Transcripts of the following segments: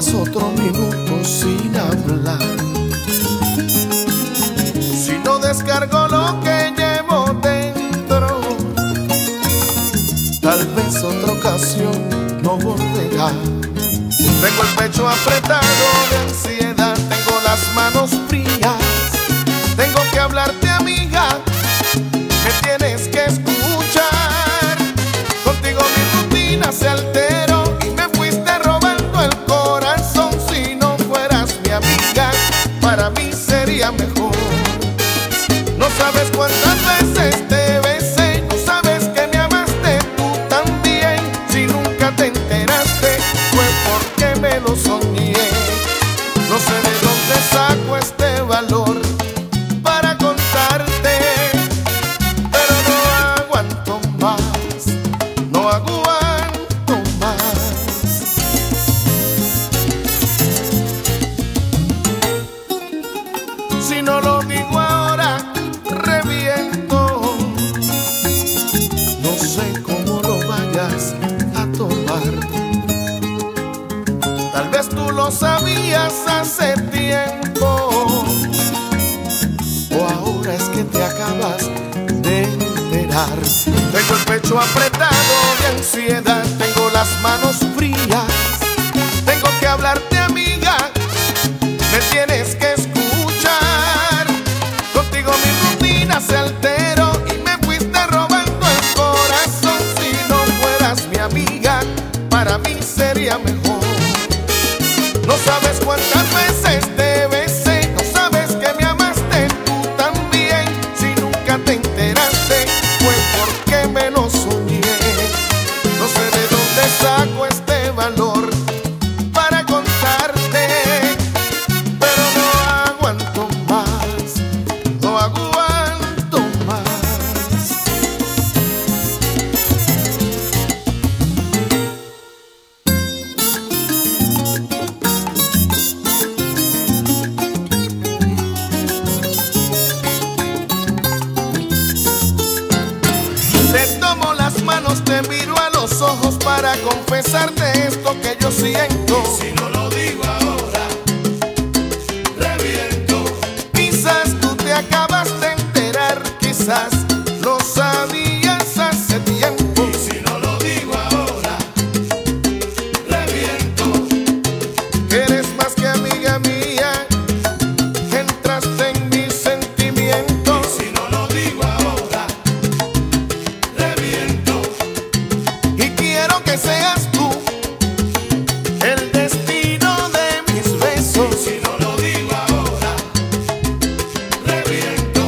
paso otro minuto sin hablar. Si no descargo lo que llevo dentro, tal vez otra ocasión no volverá. Tengo el pecho apretado de ansiedad, tengo las manos frías. Tengo que hablarte, amiga, me tienes que escuchar. Contigo mi rutina se alteró y me fuiste robando el corazón. Si no fueras mi amiga, para mí sería mejor. No sabes cuántas veces te besé, no sabes que me amaste tú también. Si nunca te enteraste, fue porque me lo soñé. No sé de dónde saco este valor para contarte, pero no aguanto más, no aguanto más. Si no lo digo ahora, reviento. No sé cómo lo vayas a tomar. Tal vez tú lo sabías hace tiempo, o ahora es que te acabas de enterar. Tengo el pecho apretado de ansiedad, tengo las manos frías. Tengo que hablarte, amiga, me tienes que escuchar. Contigo mi rutina se alteró y me fuiste robando el corazón. Si no fueras mi amiga, para mí sería mejor. No sabes cuántas veces te besé, no sabes que me amaste tú también. Si nunca te enteraste, fue porque me lo soñé. No sé de dónde saco este valor para contarte, pero no aguanto más, no aguanto más. Te tomo las manos, te miro a los ojos para confesarte esto que yo siento. Si no lo digo ahora, reviento. Quizás tú te acabas de enterar, quizás lo sabías hace tiempo. Y si no lo digo ahora, reviento. Eres más que amiga mía, entraste en mis sentimientos. Y si no lo digo ahora, reviento. Y quiero que seas tú el destino de mis besos. Y si no lo digo ahora, reviento.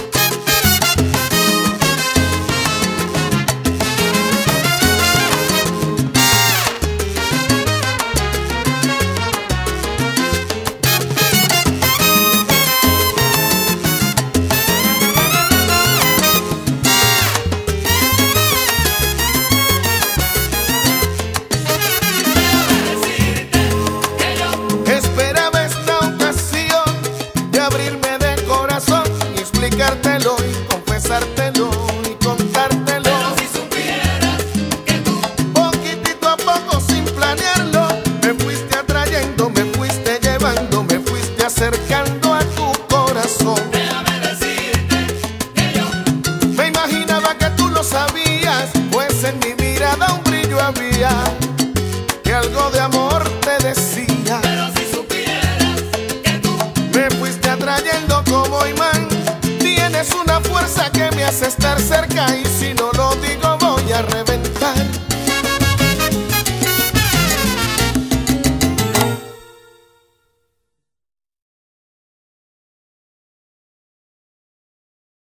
Esperaba esta ocasión de abrirme de corazón y explicártelo y confesártelo y contártelo. Pero si supieras que tú Poquitito a poco, sin planearlo, me fuiste atrayendo, me fuiste llevando, me fuiste acercando a tu corazón. déjame decirte que yo Me imaginaba que tú lo sabías, pues en mi mirada un brillo había, que algo de amor te decía. Pero si supieras que tú Me fuiste atrayendo como imán, tienes una fuerza que me hace estar cerca, y si no lo digo voy a revelar.